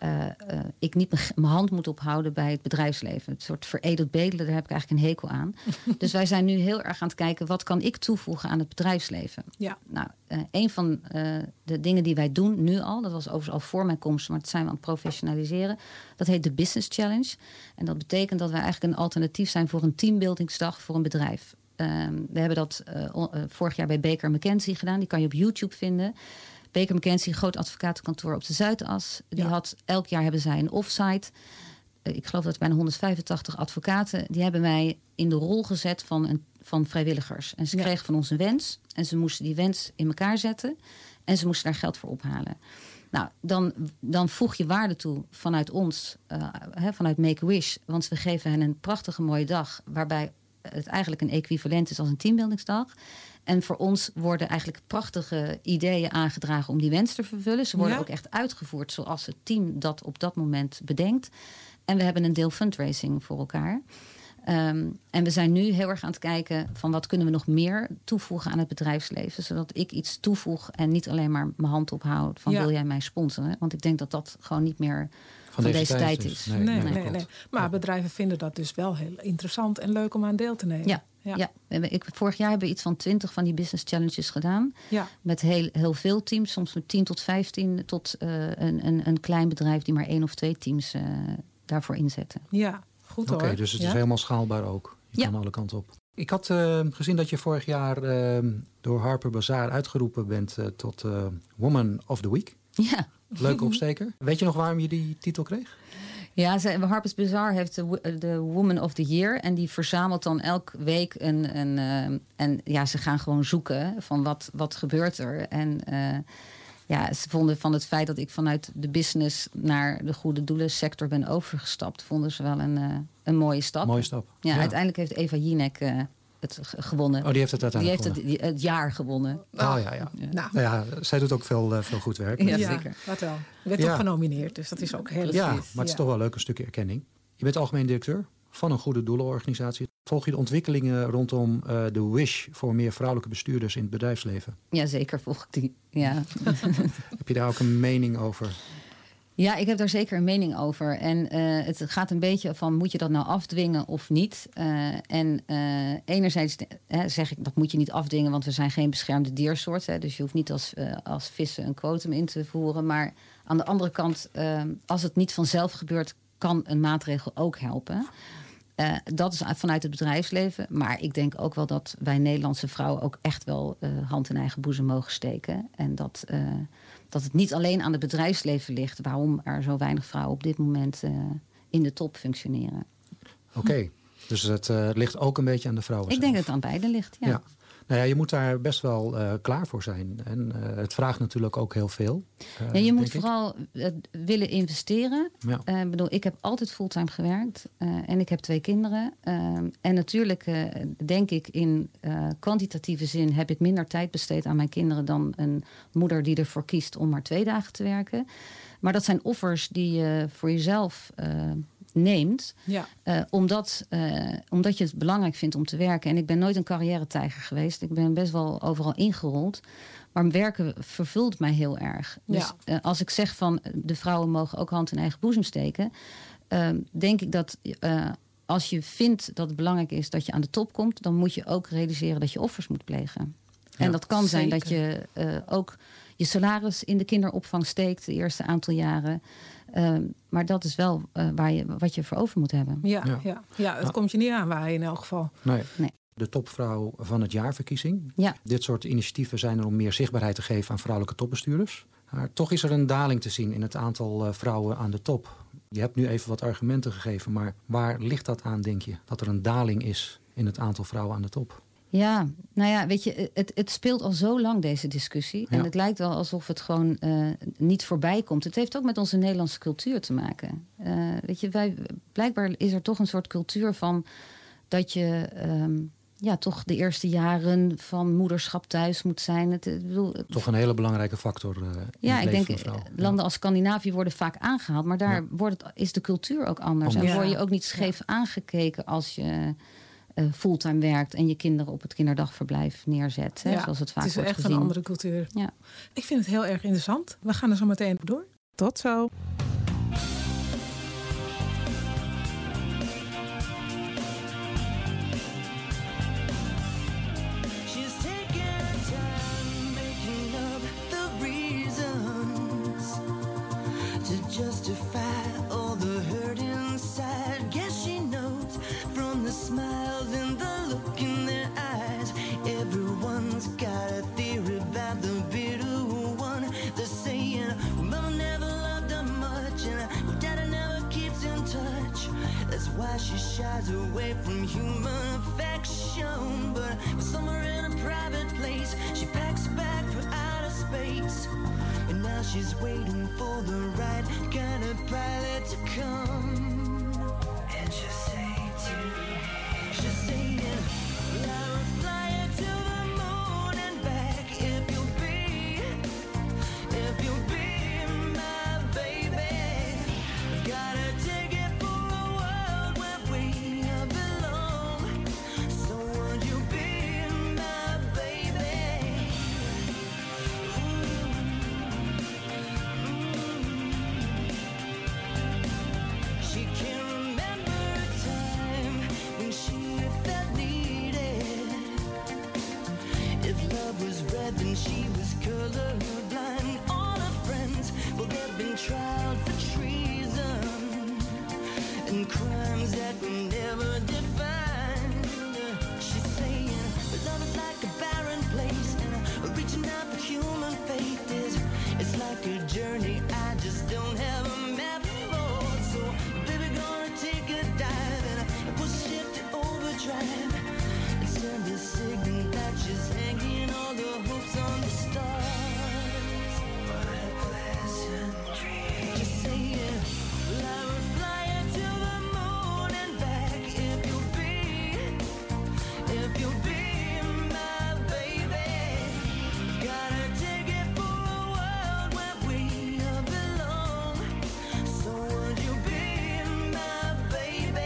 ik niet mijn hand moet ophouden bij het bedrijfsleven. Het soort veredeld bedelen, daar heb ik eigenlijk een hekel aan. Dus wij zijn nu heel erg aan het kijken, wat kan ik toevoegen aan het bedrijfsleven? Ja. Nou, een van de dingen die wij doen nu al, dat was overigens al voor mijn komst, maar dat zijn we aan het professionaliseren. Dat heet de Business Challenge. En dat betekent dat wij eigenlijk een alternatief zijn voor een teambuildingsdag voor een bedrijf. We hebben dat vorig jaar bij Baker McKenzie gedaan. Die kan je op YouTube vinden. Baker McKenzie, groot advocatenkantoor op de Zuidas. Elk jaar hebben zij een offsite. Ik geloof dat bijna 185 advocaten. Die hebben wij in de rol gezet van vrijwilligers. En ze kregen van ons een wens. En ze moesten die wens in elkaar zetten. En ze moesten daar geld voor ophalen. Nou, dan voeg je waarde toe vanuit ons, vanuit Make-A-Wish. Want we geven hen een prachtige mooie dag, waarbij het eigenlijk een equivalent is als een teambuildingsdag. En voor ons worden eigenlijk prachtige ideeën aangedragen om die wens te vervullen. Ze worden ook echt uitgevoerd zoals het team dat op dat moment bedenkt. En we hebben een deel fundraising voor elkaar. En we zijn nu heel erg aan het kijken van wat kunnen we nog meer toevoegen aan het bedrijfsleven. Zodat ik iets toevoeg en niet alleen maar mijn hand ophoud van wil jij mij sponsoren. Want ik denk dat dat gewoon niet meer van deze tijd is. Nee. Maar bedrijven vinden dat dus wel heel interessant en leuk om aan deel te nemen. Ja. Vorig jaar hebben we iets van 20 van die business challenges gedaan. Ja. Met heel veel teams, soms met 10 tot 15... tot een klein bedrijf die maar 1 of 2 teams daarvoor inzetten. Ja, goed hoor. Oké, dus het is helemaal schaalbaar ook. Je kan alle kanten op. Ik had gezien dat je vorig jaar door Harper Bazaar uitgeroepen bent tot Woman of the Week. Ja. Leuke opsteker. Weet je nog waarom je die titel kreeg? Ja, Harper's Bazaar heeft de Woman of the Year. En die verzamelt dan elke week en ze gaan gewoon zoeken van wat gebeurt er. En ze vonden van het feit dat ik vanuit de business naar de goede doelensector ben overgestapt, vonden ze wel een mooie stap. Mooie stap. Ja, uiteindelijk heeft Eva Jinek het gewonnen. Oh, die heeft het uiteindelijk gewonnen. Die heeft het jaar gewonnen. Oh ja. Zij doet ook veel goed werk. Ja, zeker. Wat wel. Je bent toch genomineerd, dus dat is ook heel Ja, maar het is toch wel leuk, een stukje erkenning. Je bent algemeen directeur van een goede doelenorganisatie. Volg je de ontwikkelingen rondom de Wish voor meer vrouwelijke bestuurders in het bedrijfsleven? Ja, zeker volg ik die. Ja. Heb je daar ook een mening over? Ja, ik heb daar zeker een mening over. En het gaat een beetje van, moet je dat nou afdwingen of niet? Enerzijds zeg ik, dat moet je niet afdwingen, want we zijn geen beschermde diersoort. Dus je hoeft niet als vissen een quotum in te voeren. Maar aan de andere kant, als het niet vanzelf gebeurt, kan een maatregel ook helpen. Dat is vanuit het bedrijfsleven. Maar ik denk ook wel dat wij Nederlandse vrouwen ook echt wel hand in eigen boezem mogen steken. En dat het niet alleen aan het bedrijfsleven ligt waarom er zo weinig vrouwen op dit moment in de top functioneren. Oké, dus het ligt ook een beetje aan de vrouwen. Ik denk dat het aan beide ligt, ja. Nou ja, je moet daar best wel klaar voor zijn. En het vraagt natuurlijk ook heel veel. Je moet vooral willen investeren. Ja. Ik heb altijd fulltime gewerkt. En ik heb 2 kinderen. En natuurlijk denk ik in kwantitatieve zin heb ik minder tijd besteed aan mijn kinderen dan een moeder die ervoor kiest om maar 2 dagen te werken. Maar dat zijn offers die je voor jezelf neemt. Ja. Omdat je het belangrijk vindt om te werken. En ik ben nooit een carrière-tijger geweest. Ik ben best wel overal ingerold. Maar werken vervult mij heel erg. Dus als ik zeg van de vrouwen mogen ook hand in eigen boezem steken, denk ik dat als je vindt dat het belangrijk is dat je aan de top komt, dan moet je ook realiseren dat je offers moet plegen. Ja, en dat kan zijn dat je ook je salaris in de kinderopvang steekt de eerste aantal jaren. Maar dat is wel wat je voor over moet hebben. Ja, het komt je niet aan waar in elk geval. Nee. De topvrouw van het jaarverkiezing. Ja. Dit soort initiatieven zijn er om meer zichtbaarheid te geven aan vrouwelijke topbestuurders. Maar toch is er een daling te zien in het aantal vrouwen aan de top. Je hebt nu even wat argumenten gegeven, maar waar ligt dat aan, denk je? Dat er een daling is in het aantal vrouwen aan de top? Ja, nou ja, weet je, het speelt al zo lang deze discussie. En het lijkt wel alsof het gewoon niet voorbij komt. Het heeft ook met onze Nederlandse cultuur te maken. Weet je, blijkbaar is er toch een soort cultuur van dat je toch de eerste jaren van moederschap thuis moet zijn. Toch een hele belangrijke factor. Ik denk landen als Scandinavië worden vaak aangehaald, maar daar is de cultuur ook anders. En word je ook niet scheef aangekeken als je fulltime werkt en je kinderen op het kinderdagverblijf neerzet. Hè, zoals het vaak wordt gezien. Het is echt een andere cultuur. Ja. Ik vind het heel erg interessant. We gaan er zo meteen door. Tot zo. She shies away from human affection, but somewhere in a private place she packs a bag for outer space, and now she's waiting for the right kind of pilot to come. And she'll say I'll fly you to the moon and back if you'll be my baby. I've gotta take it for a world where we belong. So would you be my baby? She can't remember a time when she felt needed. If love was red, then she was colorblind. All her friends, well, they've been tried for treason and crimes that were never defined. She's saying, love is like a barren place, and reaching out for human faith it's like a journey I just don't have a map for. So, baby, gonna take a dive and push shift to overdrive and send a signal that she's hanging all the hopes on the stars. What a pleasant dream. Just saying, I will fly you to the moon and back if you'll be my baby. Gotta take it for a world where we belong. So would you be my baby?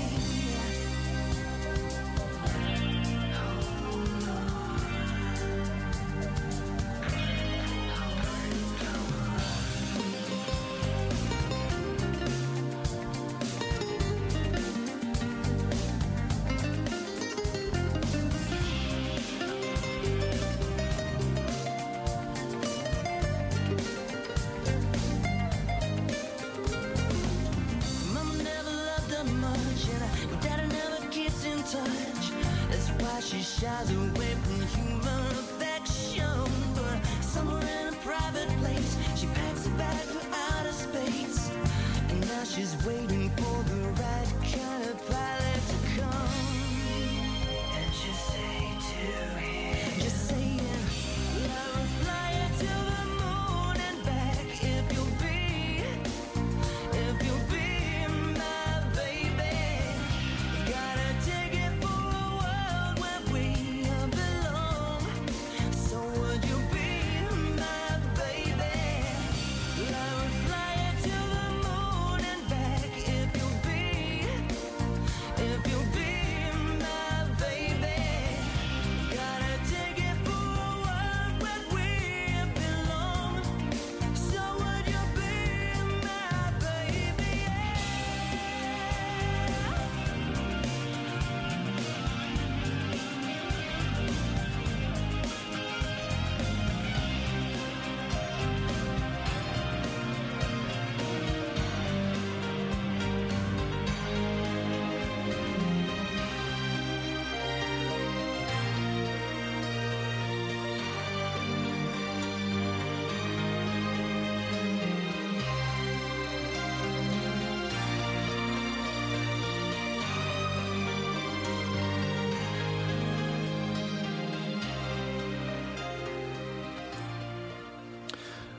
Mama never loved her much, and Daddy never keeps in touch. That's why she shies away from human affection. But somewhere in a private place, she packs a bag for outer space, and now she's waiting for the right kind of pilot to come. And she'll say to him,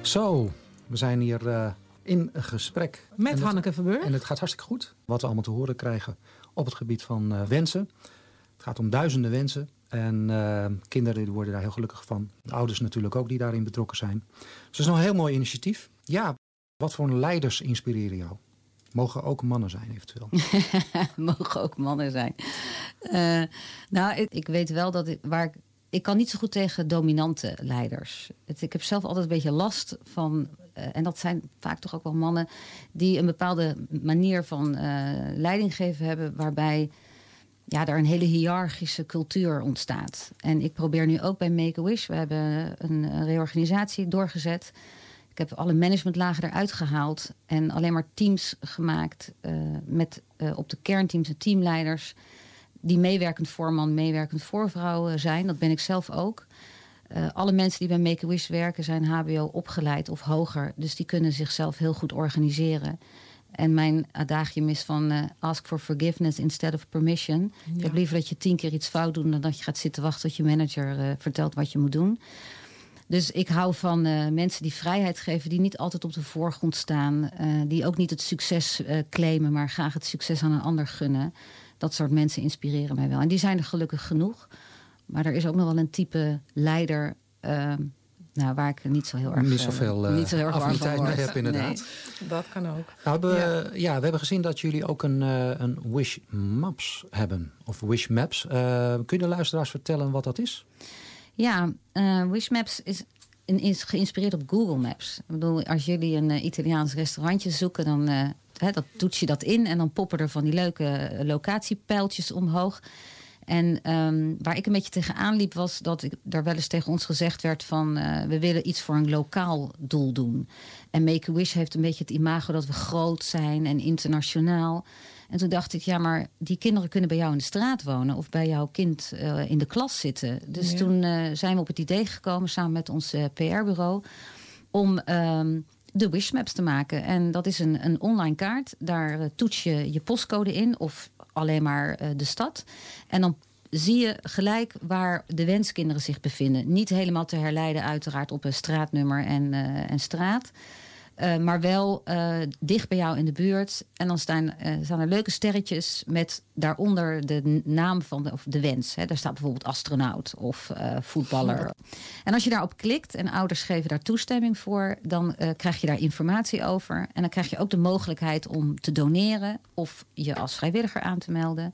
Zo, we zijn hier in een gesprek. Met En het- Hanneke Verbeur. En het gaat hartstikke goed. Wat we allemaal te horen krijgen op het gebied van wensen. Het gaat om duizenden wensen. En kinderen die worden daar heel gelukkig van. De ouders natuurlijk ook die daarin betrokken zijn. Dus het is nog een heel mooi initiatief. Ja, wat voor leiders inspireren jou? Mogen ook mannen zijn eventueel. Mogen ook mannen zijn. Ik weet wel dat ik kan niet zo goed tegen dominante leiders. Ik heb zelf altijd een beetje last van... en dat zijn vaak toch ook wel mannen... die een bepaalde manier van leiding geven hebben... waarbij daar een hele hiërarchische cultuur ontstaat. En ik probeer nu ook bij Make-A-Wish... we hebben een reorganisatie doorgezet... Ik heb alle managementlagen eruit gehaald... en alleen maar teams gemaakt... met op de kernteams en teamleiders... die meewerkend voorman, meewerkend voorvrouw zijn. Dat ben ik zelf ook. Alle mensen die bij Make-A-Wish werken... zijn hbo opgeleid of hoger. Dus die kunnen zichzelf heel goed organiseren. En mijn adagium is van... ask for forgiveness instead of permission. Ja. Ik heb liever dat je 10 keer iets fout doet... dan dat je gaat zitten wachten tot je manager vertelt wat je moet doen... Dus ik hou van mensen die vrijheid geven... die niet altijd op de voorgrond staan. Die ook niet het succes claimen... maar graag het succes aan een ander gunnen. Dat soort mensen inspireren mij wel. En die zijn er gelukkig genoeg. Maar er is ook nog wel een type leider... waar ik niet zo heel erg... Niet zoveel niet zo heel erg warm van affiniteit mee word. heb inderdaad. Nee. Dat kan ook. Nou, we hebben gezien dat jullie ook een Wish Maps hebben. Of Wish Maps. Kun je de luisteraars vertellen wat dat is? Ja, Wish Maps is geïnspireerd op Google Maps. Ik bedoel, als jullie een Italiaans restaurantje zoeken... dan toets je dat in en dan poppen er van die leuke locatiepijltjes omhoog. En waar ik een beetje tegenaan liep was dat er wel eens tegen ons gezegd werd van... we willen iets voor een lokaal doel doen. En Make-A-Wish heeft een beetje het imago dat we groot zijn en internationaal... En toen dacht ik, ja, maar die kinderen kunnen bij jou in de straat wonen... of bij jouw kind in de klas zitten. Dus toen zijn we op het idee gekomen samen met ons PR-bureau... om de Wishmaps te maken. En dat is een online kaart. Daar toets je je postcode in of alleen maar de stad. En dan zie je gelijk waar de wenskinderen zich bevinden. Niet helemaal te herleiden uiteraard op een straatnummer en straat... maar wel dicht bij jou in de buurt. En dan staan er leuke sterretjes met daaronder de naam van de wens. Hè. Daar staat bijvoorbeeld astronaut of voetballer. En als je daarop klikt en ouders geven daar toestemming voor... dan krijg je daar informatie over. En dan krijg je ook de mogelijkheid om te doneren... of je als vrijwilliger aan te melden...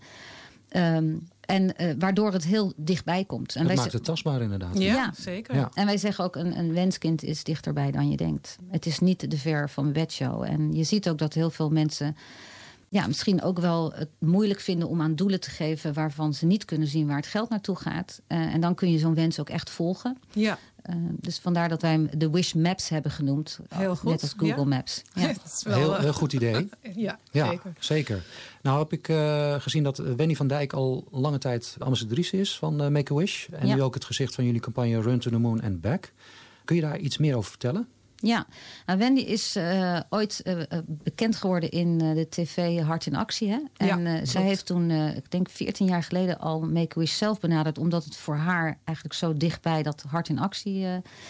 En waardoor het heel dichtbij komt. En Dat maakt het tastbaar inderdaad. Ja, zeker. Ja. En wij zeggen ook, een wenskind is dichterbij dan je denkt. Het is niet de ver van bedshow. En je ziet ook dat heel veel mensen... misschien ook wel het moeilijk vinden om aan doelen te geven... waarvan ze niet kunnen zien waar het geld naartoe gaat. En dan kun je zo'n wens ook echt volgen. Ja. Dus vandaar dat wij hem de Wish Maps hebben genoemd. Heel goed, Net als Google ja. Maps. Ja. Dat is wel, Heel goed idee. ja, Ja, zeker. zeker. Nou heb ik gezien dat Wendy van Dijk al lange tijd ambassadrice is van Make-A-Wish. En nu ook het gezicht van jullie campagne Run to the Moon and Back. Kun je daar iets meer over vertellen? Ja, nou, Wendy is ooit bekend geworden in de tv Hart in Actie. Hè? En zij heeft toen, ik denk 14 jaar geleden al Make-A-Wish zelf benaderd... omdat het voor haar eigenlijk zo dichtbij dat Hart in Actie...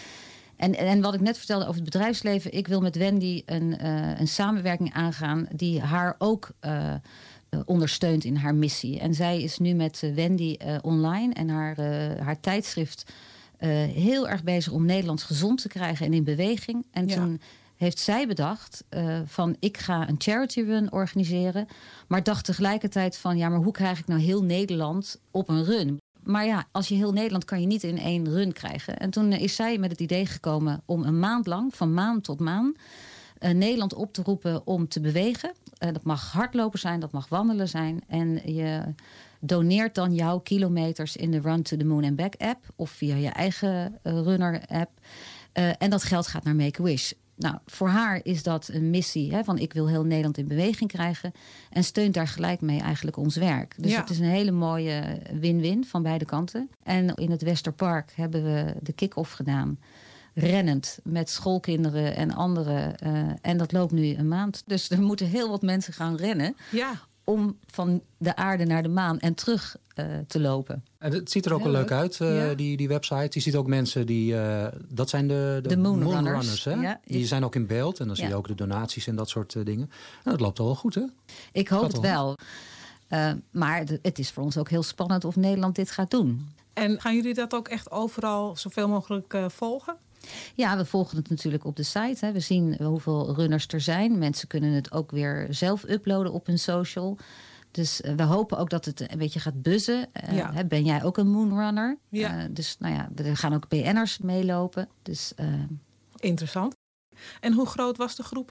En wat ik net vertelde over het bedrijfsleven... ik wil met Wendy een samenwerking aangaan die haar ook... ondersteunt in haar missie. En zij is nu met Wendy online en haar tijdschrift... heel erg bezig om Nederlands gezond te krijgen en in beweging. En toen heeft zij bedacht van ik ga een charity run organiseren. Maar dacht tegelijkertijd van ja, maar hoe krijg ik nou heel Nederland op een run? Maar ja, als je heel Nederland kan je niet in één run krijgen. En toen is zij met het idee gekomen om een maand lang, van maan tot maan... Nederland op te roepen om te bewegen. Dat mag hardlopen zijn, dat mag wandelen zijn. En je doneert dan jouw kilometers in de Run to the Moon and Back app... of via je eigen runner app. En dat geld gaat naar Make-A-Wish. Nou, voor haar is dat een missie, hè, van ik wil heel Nederland in beweging krijgen... en steunt daar gelijk mee eigenlijk ons werk. Dus het is een hele mooie win-win van beide kanten. En in het Westerpark hebben we de kick-off gedaan... rennend met schoolkinderen en anderen. En dat loopt nu een maand. Dus er moeten heel wat mensen gaan rennen... Ja. om van de aarde naar de maan en terug te lopen. En het ziet er ook Heel wel leuk leuk. uit, Ja. die website. Je ziet ook mensen die... dat zijn de Moonrunners. hè? Ja. Die zijn ook in beeld. En dan zie je Ja. ook de donaties en dat soort dingen. En dat loopt al wel goed, hè? Ik hoop Gaat het wel. wel. Maar het is voor ons ook heel spannend of Nederland dit gaat doen. En gaan jullie dat ook echt overal zoveel mogelijk volgen? Ja, we volgen het natuurlijk op de site. Hè. We zien hoeveel runners er zijn. Mensen kunnen het ook weer zelf uploaden op hun social. Dus we hopen ook dat het een beetje gaat buzzen. Ja. Hè, ben jij ook een moonrunner? Ja. Dus nou ja, er gaan ook BN'ers meelopen. Dus Interessant. En hoe groot was de groep?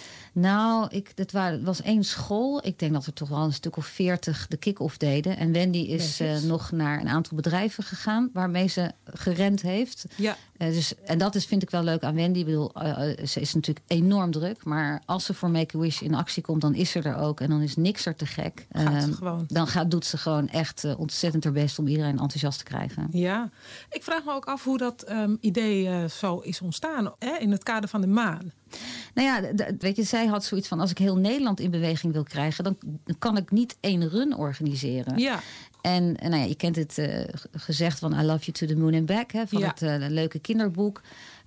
nou, het was 1 school. Ik denk dat er toch wel een stuk of 40 de kick-off deden. En Wendy is Netjes. nog naar een aantal bedrijven gegaan waarmee ze gerend heeft. Ja, En dat vind ik wel leuk aan Wendy. Ik bedoel, ze is natuurlijk enorm druk. Maar als ze voor Make-A-Wish in actie komt, dan is ze er ook. En dan is niks er te gek. gaat ze gewoon. Dan doet ze gewoon echt ontzettend haar best om iedereen enthousiast te krijgen. Ja, ik vraag me ook af hoe dat idee zo is ontstaan, hè, in het kader van de maan. Nou ja, weet je, zij had zoiets van: als ik heel Nederland in beweging wil krijgen, dan kan ik niet 1 run organiseren. Ja, En nou ja, je kent het gezegd van I Love You to the Moon and Back, hè, van Ja. het leuke kinderboek.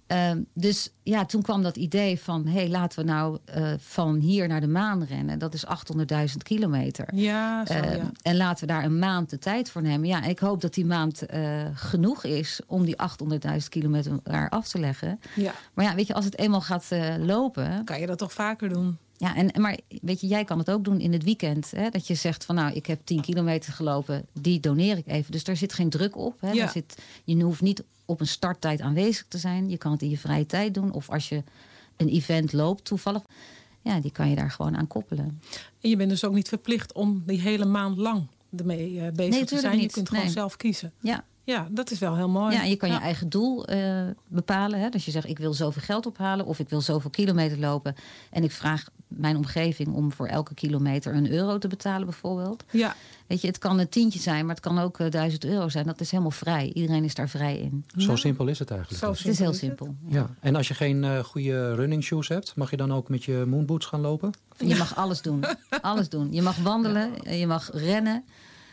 Dus ja, toen kwam dat idee van: hey, laten we nou van hier naar de maan rennen. Dat is 800.000 kilometer. ja, zo, ja. En laten we daar een maand de tijd voor nemen. Ja, ik hoop dat die maand genoeg is om die 800.000 kilometer daar af te leggen. Ja, Maar ja, weet je, als het eenmaal gaat lopen. kan je dat toch vaker doen? Ja, maar weet je, jij kan het ook doen in het weekend. Hè, dat je zegt van nou, ik heb 10 kilometer gelopen, die doneer ik even. Dus daar zit geen druk op. Hè. Ja. Je hoeft niet op een starttijd aanwezig te zijn. Je kan het in je vrije tijd doen. Of als je een event loopt toevallig. Ja, die kan je daar gewoon aan koppelen. En je bent dus ook niet verplicht om die hele maand lang ermee bezig te tuurlijk zijn. Je niet. kunt gewoon Nee. zelf kiezen. Ja, Ja, dat is wel heel mooi. ja, en je kan je eigen doel bepalen. Hè? Dus je zegt, ik wil zoveel geld ophalen of ik wil zoveel kilometer lopen. En ik vraag mijn omgeving om voor elke kilometer €1 te betalen bijvoorbeeld. Ja, Weet je, het kan een tientje zijn, maar het kan ook €1000 zijn. Dat is helemaal vrij. Iedereen is daar vrij in. Zo simpel is het eigenlijk. Zo dus. Het is heel simpel is simpel. Ja. En als je geen goede running shoes hebt, mag je dan ook met je moonboots gaan lopen? Je mag alles doen. Alles doen. Je mag wandelen, je mag rennen.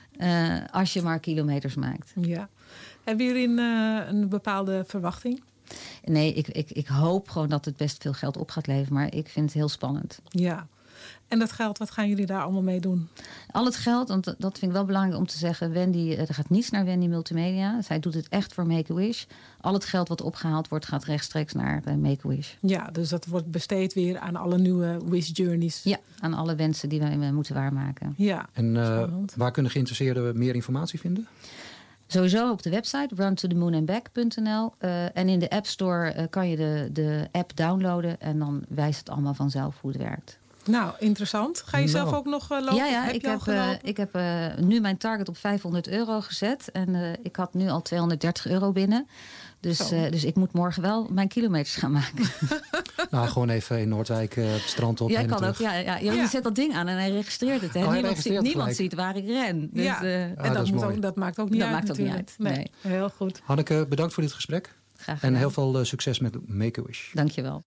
Als je maar kilometers maakt. ja. Hebben jullie een bepaalde verwachting? Nee, ik hoop gewoon dat het best veel geld op gaat leveren. Maar ik vind het heel spannend. Ja. En dat geld, wat gaan jullie daar allemaal mee doen? Al het geld, want dat vind ik wel belangrijk om te zeggen. Wendy, er gaat niets naar Wendy Multimedia. Zij doet het echt voor Make-A-Wish. Al het geld wat opgehaald wordt, gaat rechtstreeks naar Make-A-Wish. Ja, dus dat wordt besteed weer aan alle nieuwe Wish Journeys. Ja, aan alle wensen die wij moeten waarmaken. Ja. En Spannend. waar kunnen geïnteresseerden meer informatie vinden? Sowieso op de website runtothemoonandback.nl. En in de App Store kan je de app downloaden. En dan wijst het allemaal vanzelf hoe het werkt. Nou, interessant. Ga je zelf Nou. ook nog lopen? Ja, Heb je al gelopen? ik heb nu mijn target op €500 gezet. En ik had nu al €230 binnen. Dus ik moet morgen wel mijn kilometers gaan maken. Nou, gewoon even in Noordwijk het strand op Jij en kan terug. ook. Je zet dat ding aan en hij registreert het. Hè? Oh, hij Niemand registreert niemand gelijk. ziet waar ik ren. Dus, Ja. eh, En dat dat, is moet mooi. ook, dat maakt ook niet Dat uit maakt ook niet natuurlijk. uit, Nee, heel goed. Hanneke, bedankt voor dit gesprek. graag En gedaan. heel veel succes met Make-A-Wish. Dankjewel.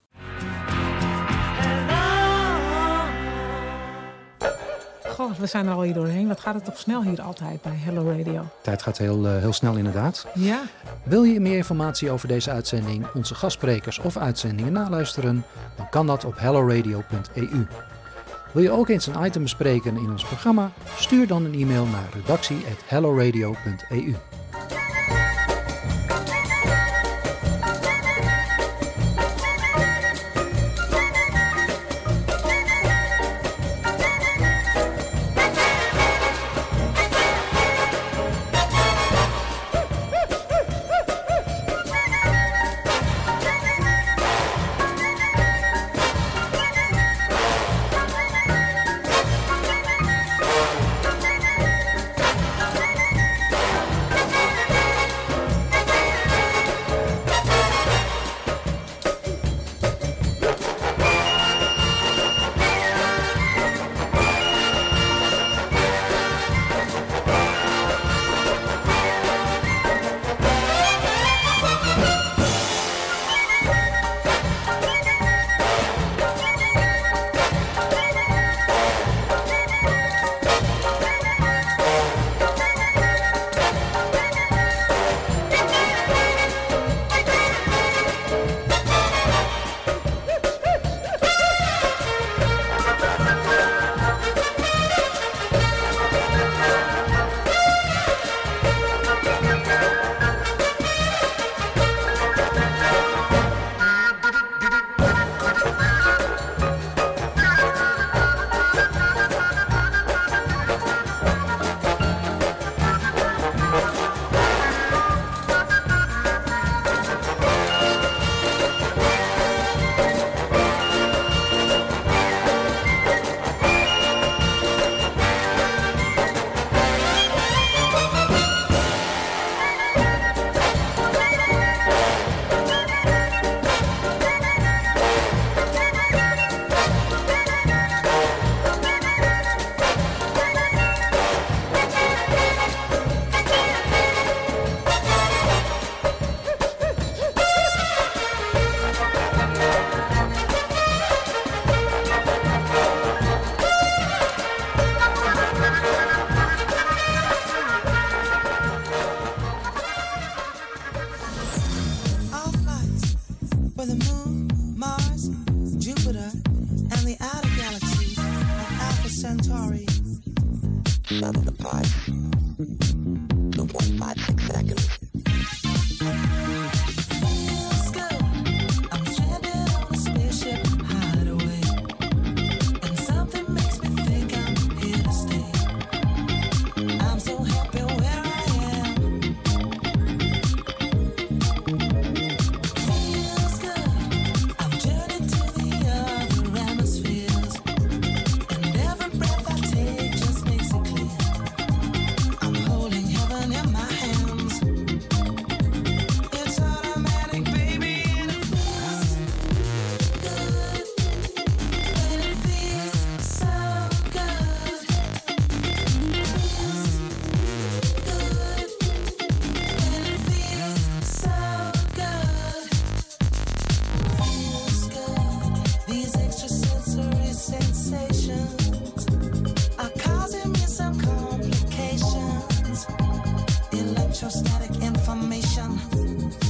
Goh, we zijn er al hier doorheen. Wat gaat het toch snel hier altijd bij Hello Radio? Tijd gaat heel snel inderdaad. Ja, Wil je meer informatie over deze uitzending, onze gastsprekers of uitzendingen naluisteren? Dan kan dat op helloradio.eu. Wil je ook eens een item bespreken in ons programma? Stuur dan een e-mail naar redactie@helloradio.eu. where the moon, Mars, Jupiter, and the outer galaxies of Alpha Centauri shuttled apart to 1.56 seconds. Feels good. I'm stranded on a spaceship hideaway, and something makes me think I'm here to stay. I'm so happy where I am. Feels good. I've journeyed to the other hemispheres, and every breath I take just makes it clear. I'm holding heaven in my hands. It's automatic, baby, and it feels good. And it feels so good. Feels good. And it feels so good. Feels good. These extrasensory sensations are causing me some complications. Electrostatic information